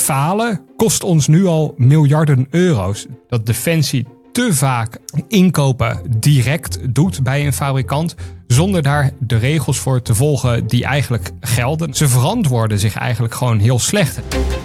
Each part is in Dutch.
falen kost ons nu al miljarden euro's. Dat Defensie te vaak inkopen direct doet bij een fabrikant, zonder daar de regels voor te volgen die eigenlijk gelden. Ze verantwoorden zich eigenlijk gewoon heel slecht.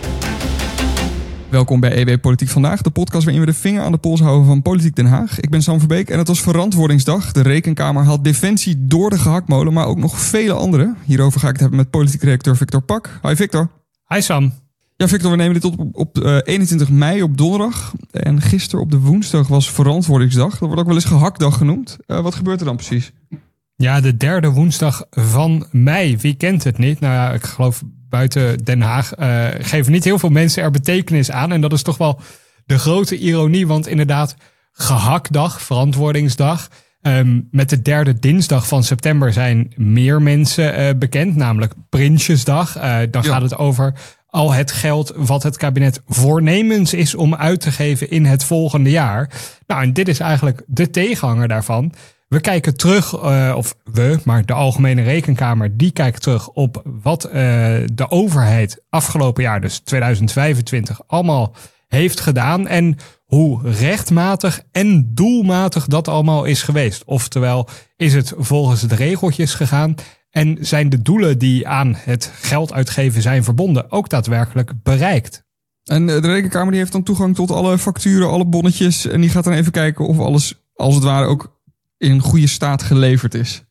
Welkom bij EW Politiek Vandaag, de podcast waarin we de vinger aan de pols houden van Politiek Den Haag. Ik ben Sam Verbeek en het was Verantwoordingsdag. De Rekenkamer haalt Defensie door de gehaktmolen, maar ook nog vele anderen. Hierover ga ik het hebben met politiek redacteur Victor Pak. Hi Victor. Hi Sam. Ja Victor, we nemen dit op 21 mei op donderdag. En gisteren op de woensdag was Verantwoordingsdag. Dat wordt ook wel eens gehaktdag genoemd. Wat gebeurt er dan precies? Ja, de derde woensdag van mei. Wie kent het niet? Nou ja, ik geloof buiten Den Haag geven niet heel veel mensen er betekenis aan. En dat is toch wel de grote ironie. Want inderdaad, gehaktdag, Verantwoordingsdag. Met de derde dinsdag van september zijn meer mensen bekend. Namelijk Prinsjesdag. Dan gaat het over al het geld wat het kabinet voornemens is om uit te geven in het volgende jaar. Nou, en dit is eigenlijk de tegenhanger daarvan. We kijken terug, maar de Algemene Rekenkamer, die kijkt terug op wat de overheid afgelopen jaar, dus 2025, allemaal heeft gedaan. En hoe rechtmatig en doelmatig dat allemaal is geweest. Oftewel, is het volgens de regeltjes gegaan? En zijn de doelen die aan het geld uitgeven zijn verbonden ook daadwerkelijk bereikt? En de Rekenkamer die heeft dan toegang tot alle facturen, alle bonnetjes. En die gaat dan even kijken of alles, als het ware, ook in een goede staat geleverd is.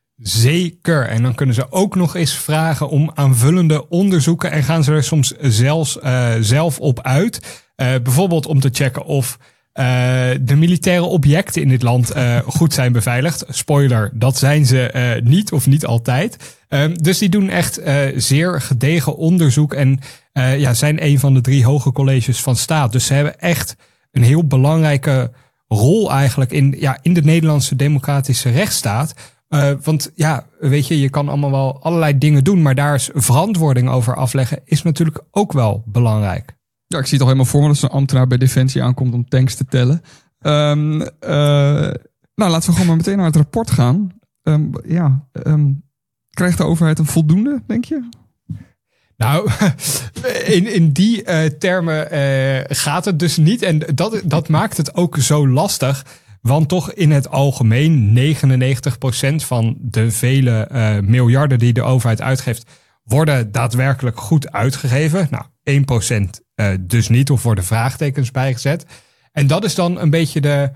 Zeker. En dan kunnen ze ook nog eens vragen om aanvullende onderzoeken. En gaan ze er soms zelfs zelf op uit. Bijvoorbeeld om te checken of de militaire objecten in dit land goed zijn beveiligd. Spoiler, dat zijn ze niet of niet altijd. Dus die doen echt zeer gedegen onderzoek. En zijn een van de 3 hoge colleges van staat. Dus ze hebben echt een heel belangrijke rol eigenlijk in de Nederlandse democratische rechtsstaat. Want ja, weet je kan allemaal wel allerlei dingen doen, maar daar is verantwoording over afleggen is natuurlijk ook wel belangrijk. Ja, ik zie het al helemaal voor me dat zo'n ambtenaar bij Defensie aankomt om tanks te tellen. Laten we gewoon maar meteen naar het rapport gaan. Krijgt de overheid een voldoende, denk je? Nou, in die termen gaat het dus niet. En dat maakt het ook zo lastig. Want toch in het algemeen 99% van de vele miljarden die de overheid uitgeeft, worden daadwerkelijk goed uitgegeven. Nou, 1% dus niet, of worden vraagtekens bijgezet. En dat is dan een beetje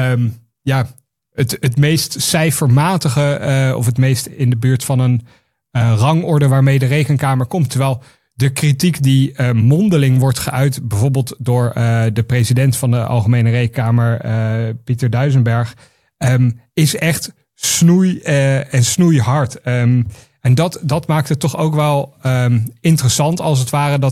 het meest cijfermatige, of het meest in de buurt van een rangorde waarmee de Rekenkamer komt. Terwijl de kritiek die mondeling wordt geuit, bijvoorbeeld door de president van de Algemene Rekenkamer, Pieter Duisenberg, is echt snoeihard. En dat maakt het toch ook wel interessant, als het ware,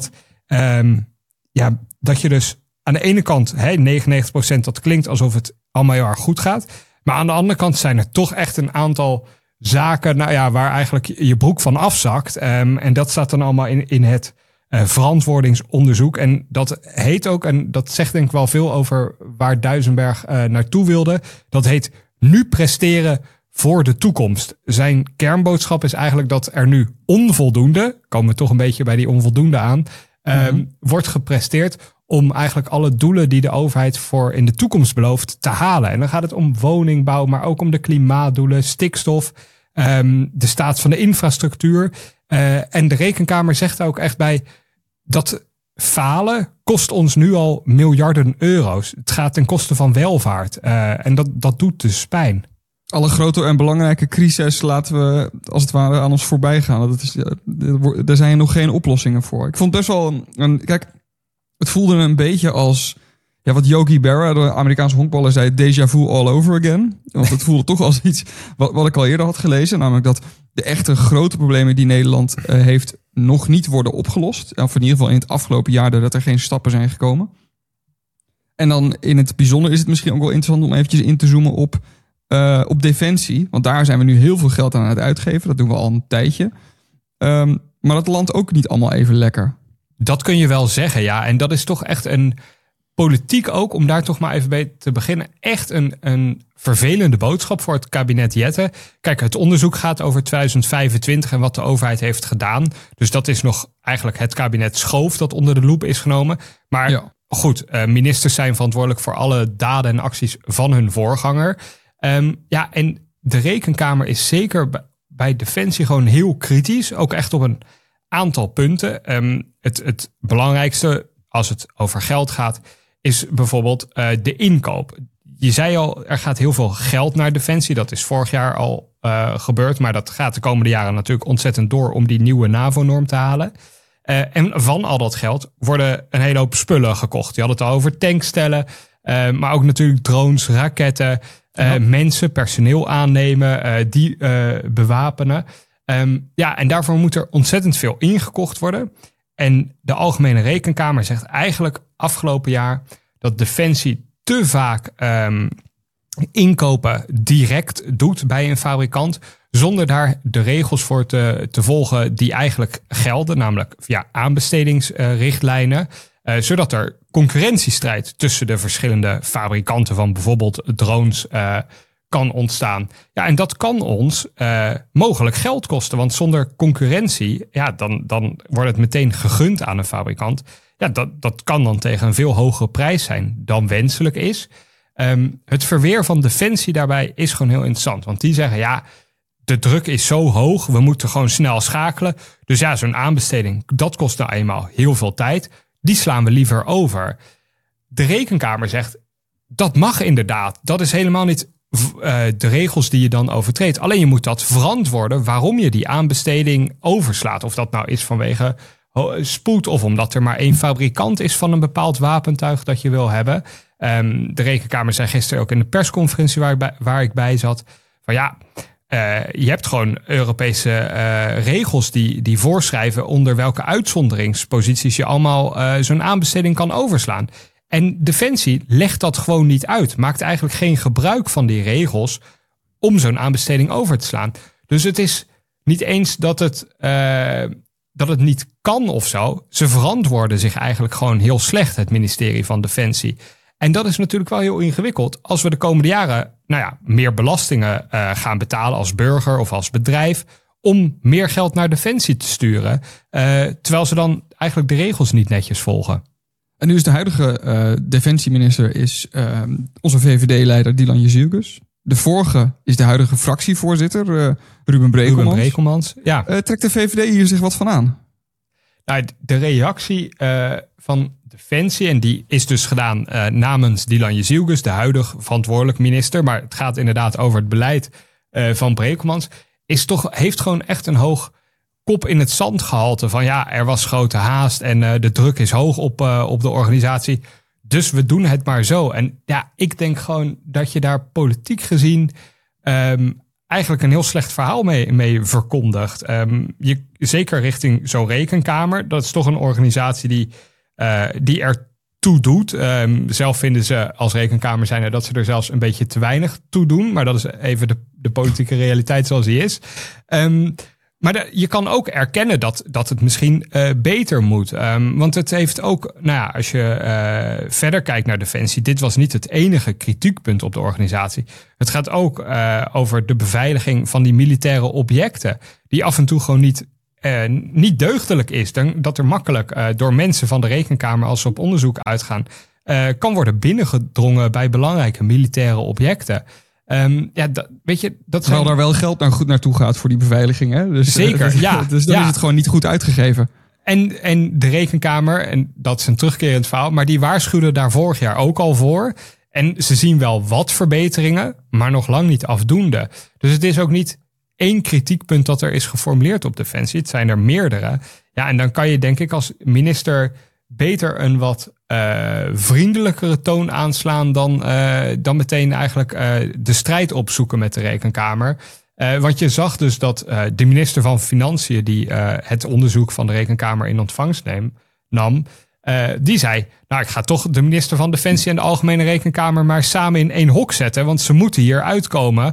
dat je dus aan de ene kant 99%, dat klinkt alsof het allemaal heel erg goed gaat. Maar aan de andere kant zijn er toch echt een aantal zaken waar eigenlijk je broek van afzakt. En dat staat dan allemaal in het verantwoordingsonderzoek. En dat heet ook, en dat zegt denk ik wel veel over waar Duisenberg naartoe wilde. Dat heet nu presteren voor de toekomst. Zijn kernboodschap is eigenlijk dat er nu onvoldoende, komen we toch een beetje bij die onvoldoende aan, wordt gepresteerd om eigenlijk alle doelen die de overheid voor in de toekomst belooft te halen. En dan gaat het om woningbouw, maar ook om de klimaatdoelen, stikstof, de staat van de infrastructuur. En de Rekenkamer zegt ook echt bij dat falen kost ons nu al miljarden euro's. Het gaat ten koste van welvaart. En dat doet dus pijn. Alle grote en belangrijke crises laten we als het ware aan ons voorbij gaan. Daar zijn nog geen oplossingen voor. Ik vond best wel het voelde een beetje als wat Yogi Berra, de Amerikaanse honkballer, zei, déjà vu all over again. Want het voelde toch als iets wat ik al eerder had gelezen. Namelijk dat de echte grote problemen die Nederland heeft nog niet worden opgelost. Of in ieder geval in het afgelopen jaar dat er geen stappen zijn gekomen. En dan in het bijzonder is het misschien ook wel interessant om eventjes in te zoomen op Defensie. Want daar zijn we nu heel veel geld aan het uitgeven. Dat doen we al een tijdje. Maar dat landt ook niet allemaal even lekker. Dat kun je wel zeggen, ja. En dat is toch echt een politiek ook, om daar toch maar even bij te beginnen, echt een vervelende boodschap voor het kabinet Jette. Kijk, het onderzoek gaat over 2025 en wat de overheid heeft gedaan. Dus dat is nog eigenlijk het kabinet Schoof dat onder de loep is genomen. Maar goed, ministers zijn verantwoordelijk voor alle daden en acties van hun voorganger. En de Rekenkamer is zeker bij Defensie gewoon heel kritisch. Ook echt op een aantal punten. Het belangrijkste, als het over geld gaat, is bijvoorbeeld de inkoop. Je zei al, er gaat heel veel geld naar Defensie. Dat is vorig jaar al gebeurd. Maar dat gaat de komende jaren natuurlijk ontzettend door om die nieuwe NAVO-norm te halen. En van al dat geld worden een hele hoop spullen gekocht. Je had het al over tankstellen. Maar ook natuurlijk drones, raketten. Mensen, personeel aannemen. Die bewapenen. En daarvoor moet er ontzettend veel ingekocht worden. En de Algemene Rekenkamer zegt eigenlijk afgelopen jaar dat Defensie te vaak inkopen direct doet bij een fabrikant, zonder daar de regels voor te volgen die eigenlijk gelden, namelijk via aanbestedingsrichtlijnen, zodat er concurrentiestrijd tussen de verschillende fabrikanten van bijvoorbeeld drones kan ontstaan. Ja, en dat kan ons mogelijk geld kosten, want zonder concurrentie, dan wordt het meteen gegund aan een fabrikant. Ja, dat kan dan tegen een veel hogere prijs zijn dan wenselijk is. Het verweer van Defensie daarbij is gewoon heel interessant. Want die zeggen, de druk is zo hoog, we moeten gewoon snel schakelen. Dus zo'n aanbesteding, dat kost nou eenmaal heel veel tijd. Die slaan we liever over. De Rekenkamer zegt, dat mag inderdaad. Dat is helemaal niet de regels die je dan overtreedt. Alleen je moet dat verantwoorden waarom je die aanbesteding overslaat. Of dat nou is vanwege spoed of omdat er maar één fabrikant is van een bepaald wapentuig dat je wil hebben. De Rekenkamer zei gisteren ook in de persconferentie waar ik bij zat, van je hebt gewoon Europese regels die voorschrijven onder welke uitzonderingsposities je allemaal zo'n aanbesteding kan overslaan. En Defensie legt dat gewoon niet uit. Maakt eigenlijk geen gebruik van die regels om zo'n aanbesteding over te slaan. Dus het is niet eens dat het niet kan of zo. Ze verantwoorden zich eigenlijk gewoon heel slecht, het ministerie van Defensie. En dat is natuurlijk wel heel ingewikkeld als we de komende jaren meer belastingen gaan betalen als burger of als bedrijf om meer geld naar Defensie te sturen. Terwijl ze dan eigenlijk de regels niet netjes volgen. En nu is de huidige defensieminister onze VVD-leider Dylan Jezielkus. De vorige is de huidige fractievoorzitter Ruben Brekelmans. Ja. Trekt de VVD hier zich wat van aan? Nou, de reactie van Defensie, en die is dus gedaan namens Dylan Jezielkus, de huidige verantwoordelijk minister, maar het gaat inderdaad over het beleid van Brekelmans, heeft gewoon echt een hoog kop in het zand gehalte van er was grote haast en de druk is hoog op de organisatie. Dus we doen het maar zo. En ik denk gewoon dat je daar politiek gezien eigenlijk een heel slecht verhaal mee verkondigt. Zeker richting zo'n Rekenkamer. Dat is toch een organisatie die er toe doet. Zelf vinden ze als Rekenkamer zijnde dat ze er zelfs een beetje te weinig toe doen. Maar dat is even de politieke realiteit zoals die is. Maar je kan ook erkennen dat het misschien beter moet. Want het heeft ook, als je verder kijkt naar Defensie, dit was niet het enige kritiekpunt op de organisatie. Het gaat ook over de beveiliging van die militaire objecten, die af en toe gewoon niet deugdelijk is. Dat er makkelijk door mensen van de Rekenkamer, als ze op onderzoek uitgaan, kan worden binnengedrongen bij belangrijke militaire objecten. Terwijl daar wel geld goed naartoe gaat voor die beveiliging. Hè? Dus, zeker, Dus dan is het gewoon niet goed uitgegeven. En de Rekenkamer, en dat is een terugkerend verhaal, maar die waarschuwde daar vorig jaar ook al voor. En ze zien wel wat verbeteringen, maar nog lang niet afdoende. Dus het is ook niet één kritiekpunt dat er is geformuleerd op Defensie. Het zijn er meerdere. Ja, en dan kan je denk ik als minister beter een wat vriendelijkere toon aanslaan dan meteen eigenlijk de strijd opzoeken met de Rekenkamer. Want je zag dus dat de minister van Financiën, die het onderzoek van de Rekenkamer in ontvangst nam, die zei, ik ga toch de minister van Defensie en de Algemene Rekenkamer maar samen in één hok zetten, want ze moeten hier uitkomen.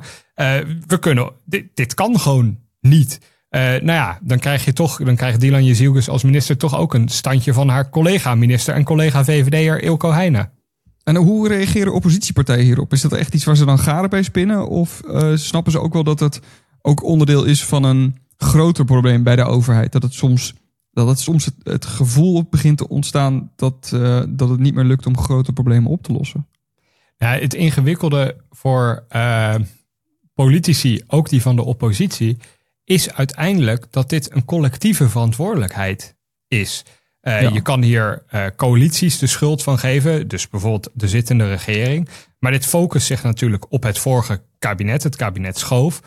Dit kan gewoon niet. Dan krijgt Dylan Jezielkus als minister toch ook een standje van haar collega-minister en collega-VVD'er Ilko Heijnen. En hoe reageren oppositiepartijen hierop? Is dat echt iets waar ze dan garen bij spinnen? Of snappen ze ook wel dat het ook onderdeel is van een groter probleem bij de overheid? Dat het soms het gevoel begint te ontstaan dat het niet meer lukt om grote problemen op te lossen? Ja, het ingewikkelde voor politici, ook die van de oppositie, is uiteindelijk dat dit een collectieve verantwoordelijkheid is. Je kan hier coalities de schuld van geven, dus bijvoorbeeld de zittende regering. Maar dit focust zich natuurlijk op het vorige kabinet, het kabinet Schoof.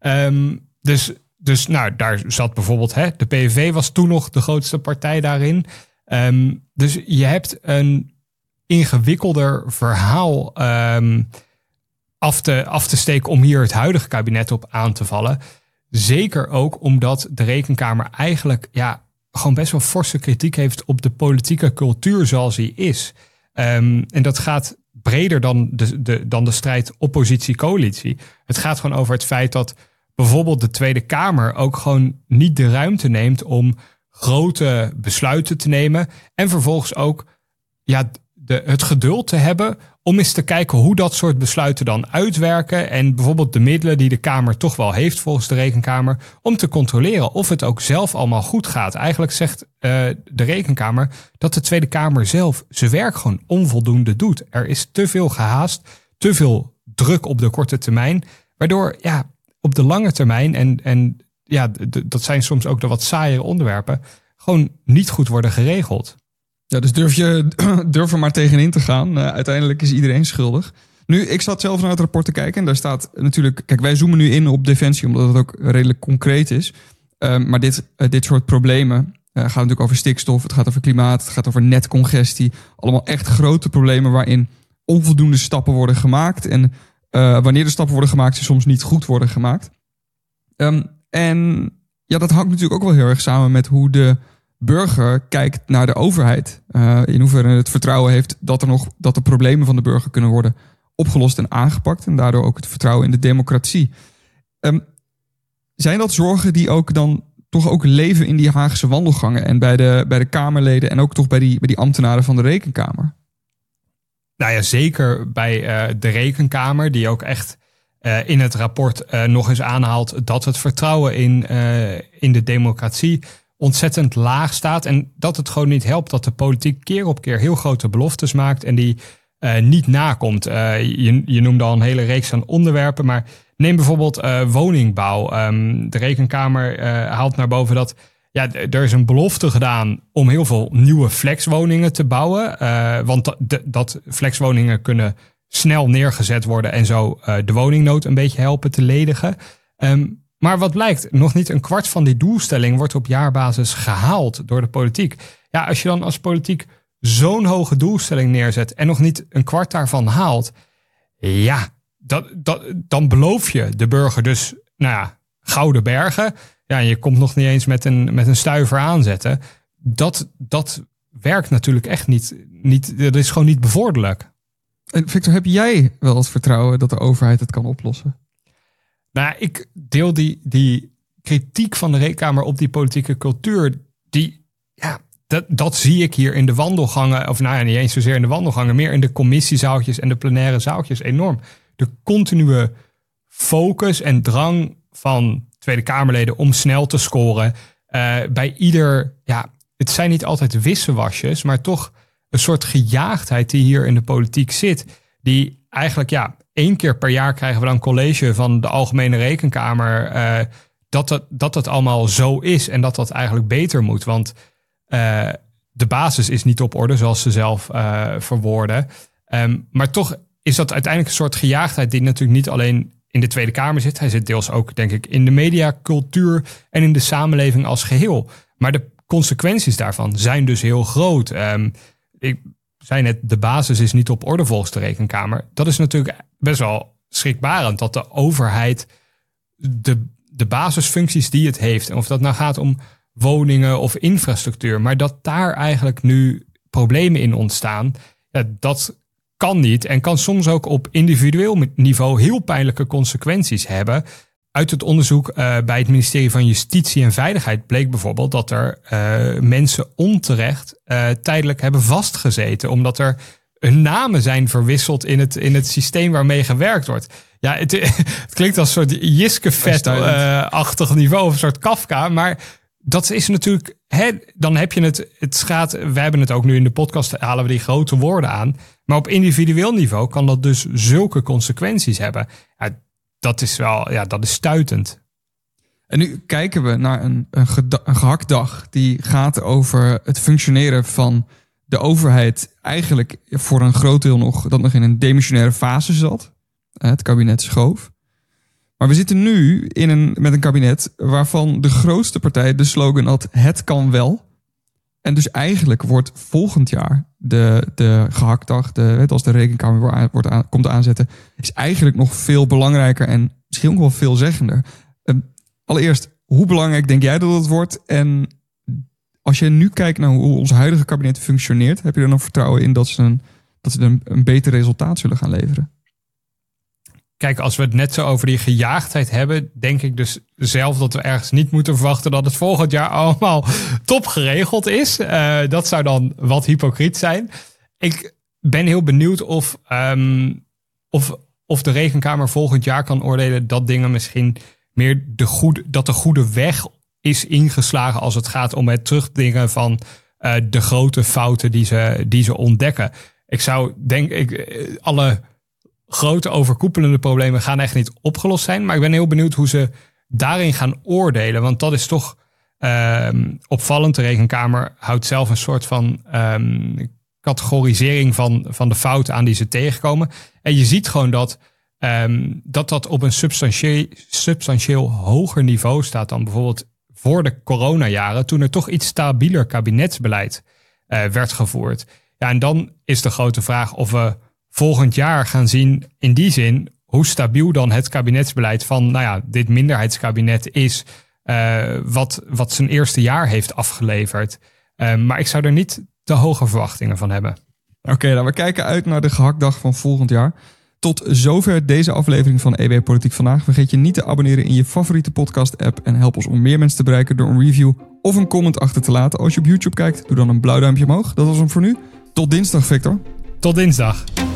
Dus daar zat bijvoorbeeld, de PVV was toen nog de grootste partij daarin. Dus je hebt een ingewikkelder verhaal af te steken om hier het huidige kabinet op aan te vallen. Zeker ook omdat de Rekenkamer eigenlijk gewoon best wel forse kritiek heeft op de politieke cultuur zoals die is. En dat gaat breder dan de strijd oppositie-coalitie. Het gaat gewoon over het feit dat bijvoorbeeld de Tweede Kamer ook gewoon niet de ruimte neemt om grote besluiten te nemen. En vervolgens ook het geduld te hebben om eens te kijken hoe dat soort besluiten dan uitwerken. En bijvoorbeeld de middelen die de Kamer toch wel heeft volgens de Rekenkamer, om te controleren of het ook zelf allemaal goed gaat. Eigenlijk zegt de Rekenkamer dat de Tweede Kamer zelf zijn werk gewoon onvoldoende doet. Er is te veel gehaast, te veel druk op de korte termijn, waardoor op de lange termijn, dat zijn soms ook de wat saaiere onderwerpen, gewoon niet goed worden geregeld. Ja, dus durf er maar tegenin te gaan. Uiteindelijk is iedereen schuldig. Nu, ik zat zelf naar het rapport te kijken en daar staat natuurlijk... Kijk, wij zoomen nu in op defensie, omdat het ook redelijk concreet is. Maar dit soort problemen gaat natuurlijk over stikstof, het gaat over klimaat, het gaat over netcongestie. Allemaal echt grote problemen waarin onvoldoende stappen worden gemaakt. En wanneer de stappen worden gemaakt, ze soms niet goed worden gemaakt. En dat hangt natuurlijk ook wel heel erg samen met hoe de burger kijkt naar de overheid. In hoeverre het vertrouwen heeft dat de problemen van de burger kunnen worden opgelost en aangepakt. En daardoor ook het vertrouwen in de democratie. Zijn dat zorgen die ook dan toch ook leven in die Haagse wandelgangen en bij de Kamerleden en ook toch bij die ambtenaren van de Rekenkamer? Nou ja, zeker bij de Rekenkamer, die ook echt in het rapport nog eens aanhaalt dat het vertrouwen in de democratie ontzettend laag staat. En dat het gewoon niet helpt dat de politiek keer op keer heel grote beloftes maakt en die niet nakomt. Je noemde al een hele reeks aan onderwerpen, maar neem bijvoorbeeld woningbouw. De Rekenkamer haalt naar boven dat er is een belofte gedaan om heel veel nieuwe flexwoningen te bouwen. Want dat flexwoningen kunnen snel neergezet worden en zo de woningnood een beetje helpen te ledigen. Maar wat blijkt, nog niet een kwart van die doelstelling wordt op jaarbasis gehaald door de politiek. Ja, als je dan als politiek zo'n hoge doelstelling neerzet en nog niet een kwart daarvan haalt, dan beloof je de burger dus, gouden bergen. Ja, en je komt nog niet eens met een stuiver aanzetten. Dat werkt natuurlijk echt niet. Dat is gewoon niet bevorderlijk. En Victor, heb jij wel het vertrouwen dat de overheid het kan oplossen? Nou, ik deel die kritiek van de Rekenkamer op die politieke cultuur. Dat zie ik hier in de wandelgangen. Of niet eens zozeer in de wandelgangen. Meer in de commissiezaaltjes en de plenaire zaaltjes enorm. De continue focus en drang van Tweede Kamerleden om snel te scoren. Bij ieder, het zijn niet altijd wissewasjes, maar toch een soort gejaagdheid die hier in de politiek zit. Die eigenlijk, 1 keer per jaar krijgen we dan college van de Algemene Rekenkamer. Dat het allemaal zo is en dat eigenlijk beter moet. Want de basis is niet op orde, zoals ze zelf verwoorden. Maar toch is dat uiteindelijk een soort gejaagdheid die natuurlijk niet alleen in de Tweede Kamer zit. Hij zit deels ook, denk ik, in de mediacultuur en in de samenleving als geheel. Maar de consequenties daarvan zijn dus heel groot. Ik zei net, de basis is niet op orde volgens de Rekenkamer. Dat is natuurlijk best wel schrikbarend dat de overheid de basisfuncties die het heeft, en of dat nou gaat om woningen of infrastructuur, maar dat daar eigenlijk nu problemen in ontstaan, dat kan niet en kan soms ook op individueel niveau heel pijnlijke consequenties hebben. Uit het onderzoek bij het ministerie van Justitie en Veiligheid bleek bijvoorbeeld dat er mensen onterecht tijdelijk hebben vastgezeten, omdat er hun namen zijn verwisseld in het systeem waarmee gewerkt wordt. Ja, het klinkt als een soort Jiskefet-achtig niveau of een soort Kafka. Maar dat is natuurlijk... dan heb je het gaat. We hebben het ook nu in de podcast, halen we die grote woorden aan. Maar op individueel niveau kan dat dus zulke consequenties hebben. Ja, dat is stuitend. En nu kijken we naar een gehaktdag die gaat over het functioneren van de overheid. Eigenlijk voor een groot deel nog in een demissionaire fase zat. Het kabinet schoof. Maar we zitten nu met een kabinet waarvan de grootste partij de slogan had: het kan wel. En dus eigenlijk wordt volgend jaar de gehaktdag, als de rekenkamer komt aanzetten, is eigenlijk nog veel belangrijker en misschien ook wel veelzeggender. Allereerst, hoe belangrijk denk jij dat het wordt? En als je nu kijkt naar hoe ons huidige kabinet functioneert, heb je er nog vertrouwen in dat ze een beter resultaat zullen gaan leveren? Kijk, als we het net zo over die gejaagdheid hebben, denk ik dus zelf dat we ergens niet moeten verwachten dat het volgend jaar allemaal top geregeld is. Dat zou dan wat hypocriet zijn. Ik ben heel benieuwd of de Rekenkamer volgend jaar kan oordelen dat dingen misschien meer de goede weg is ingeslagen als het gaat om het terugdringen van de grote fouten die ze ontdekken. Alle grote overkoepelende problemen gaan echt niet opgelost zijn. Maar ik ben heel benieuwd hoe ze daarin gaan oordelen. Want dat is toch opvallend. De Rekenkamer houdt zelf een soort van categorisering van de fouten aan die ze tegenkomen. En je ziet gewoon dat op een substantieel hoger niveau staat dan bijvoorbeeld voor de coronajaren, toen er toch iets stabieler kabinetsbeleid werd gevoerd. Ja, en dan is de grote vraag of we volgend jaar gaan zien in die zin hoe stabiel dan het kabinetsbeleid van dit minderheidskabinet is, wat zijn eerste jaar heeft afgeleverd. Maar ik zou er niet te hoge verwachtingen van hebben. Oké, we kijken uit naar de gehaktdag van volgend jaar. Tot zover deze aflevering van EW Politiek Vandaag. Vergeet je niet te abonneren in je favoriete podcast-app en help ons om meer mensen te bereiken door een review of een comment achter te laten. Als je op YouTube kijkt, doe dan een blauw duimpje omhoog. Dat was hem voor nu. Tot dinsdag, Victor. Tot dinsdag.